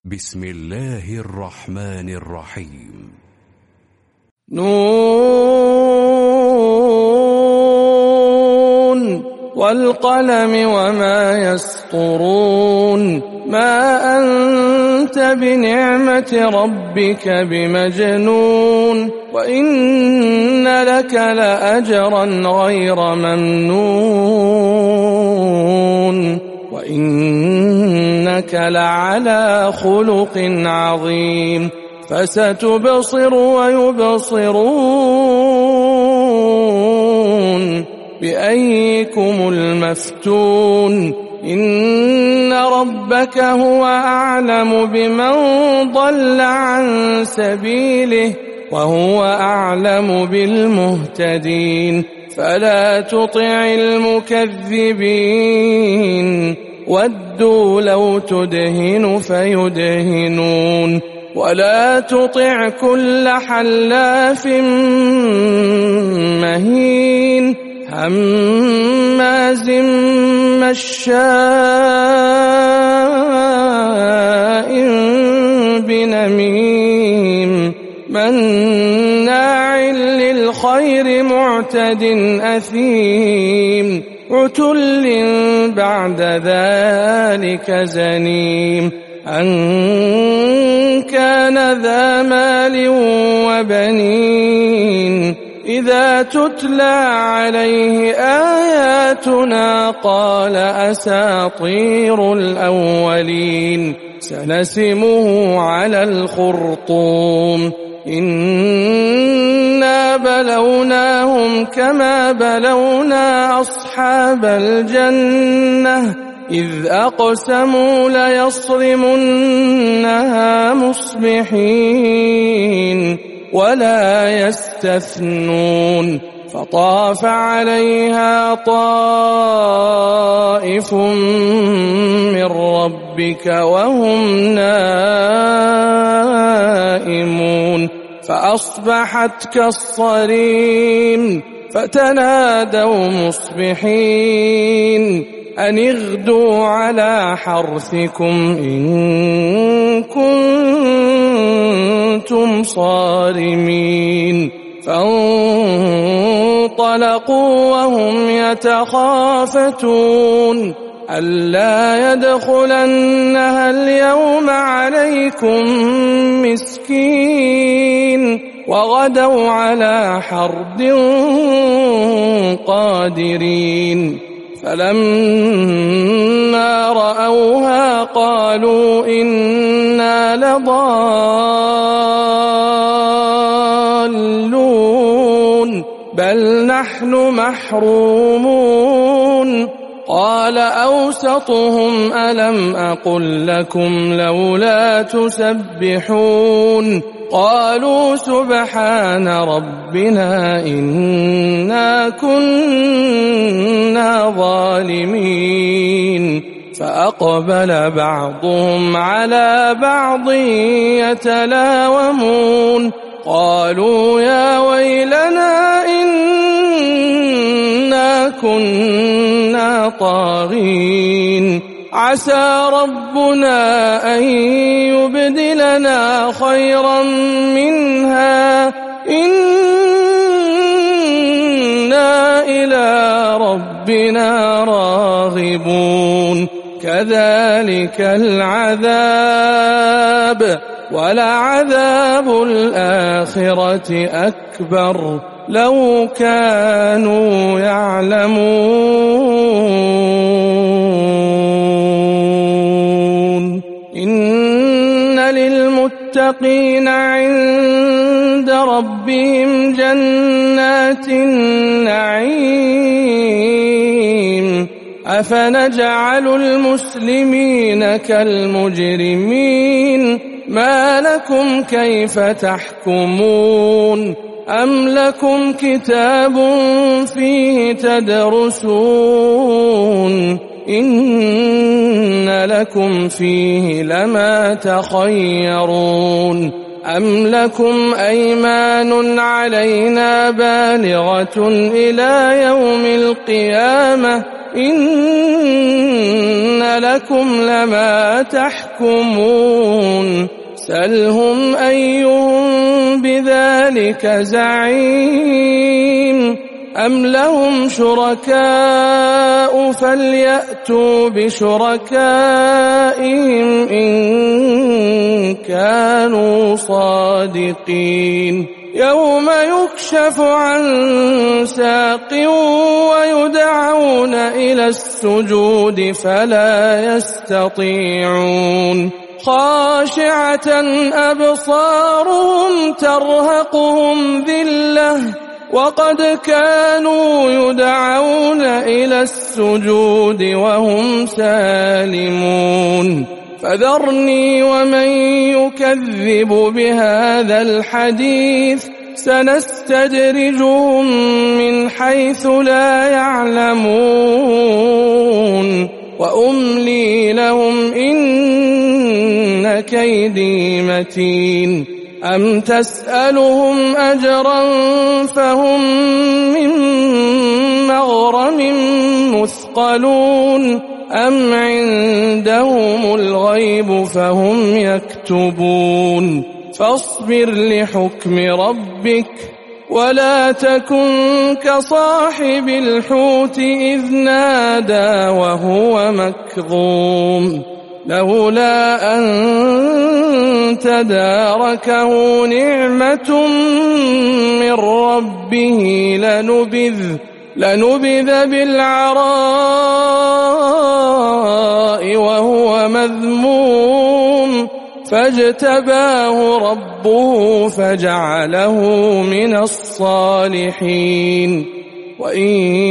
بسم الله الرحمن الرحيم. نون والقلم وما يسطرون ما أنت بنعمة ربك بمجنون وإن لك لأجرا غير ممنون وإنك لعلى خلق عظيم فستبصر ويبصرون بأيكم المفتون إن ربك هو أعلم بمن ضل عن سبيله وهو أعلم بالمهتدين فلا تطع المكذبين ودوا لو تدهن فيدهنون ولا تطع كل حلاف مهين هماز مشاء بنميم مناع للخير معتد أثيم عتل بعد ذلك زنيم أن كان ذا مال وبنين إذا تتلى عليه آياتنا قال أساطير الأولين سنسمه على الخرطوم إنا بلوناهم كما بلونا أصحاب الجنة إذ أقسموا ليصرمنها مصبحين ولا يستثنون فطاف عليها طائف من ربك وهم نائمون فأصبحت كالصريم فتنادوا مصبحين أن اغدوا على حرثكم إن كنتم صارمين فانطلقوا وهم يتخافتون ألا يدخلنها اليوم عليكم مسكين وغدوا على حرد قادرين فلما رأوها قالوا إنا لضالون بل نحن محرومون قال أوسطهم ألم أقل لكم لولا تسبحون قالوا سبحان ربنا إنا كنا ظالمين فأقبل بعضهم على بعض يتلاومون قالوا يا ويلنا إنا كنا طاغين عسى ربنا أن يبدلنا خيرا منها إنا إلى ربنا راغبون كذلك العذاب ولعذاب الآخرة أكبر لو كانوا يعلمون إن للمتقين عند ربهم جنات النعيم أفنجعل المسلمين كالمجرمين ما لكم كيف تحكمون أم لكم كتاب فيه تدرسون إن لكم فيه لما تخيرون أم لكم أيمان علينا بالغة إلى يوم القيامة إن لكم لما تحكمون يحكمون سلهم أيهم بذلك زعيم أم لهم شركاء فليأتوا بشركائهم إن كانوا صادقين يوم يكشف عن ساق ويدعون إلى السجود فلا يستطيعون خاشعة أبصارهم ترهقهم ذلة وقد كانوا يدعون إلى السجود وهم سالمون فذرني ومن يكذب بهذا الحديث سنستدرجهم من حيث لا يعلمون وأملي لهم إن كيدي متين أم تسألهم أجرا فهم من مغرم مثقلون أم عندهم الغيب فهم يكتبون فاصبر لحكم ربك ولا تكن كصاحب الحوت إذ نادى وهو مكظوم لولا أن تداركه نعمة من ربه لنبذ بالعراء وهو مذموم فاجتباه ربه فجعله من الصالحين وإن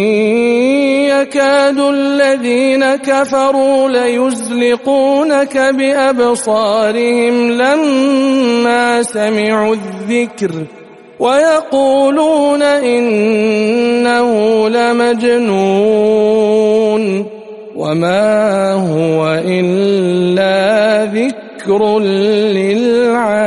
يكاد الذين كفروا ليزلقونك بأبصارهم لما سمعوا الذكر ويقولون إنه لمجنون وما هو إلا ذكر للعالمين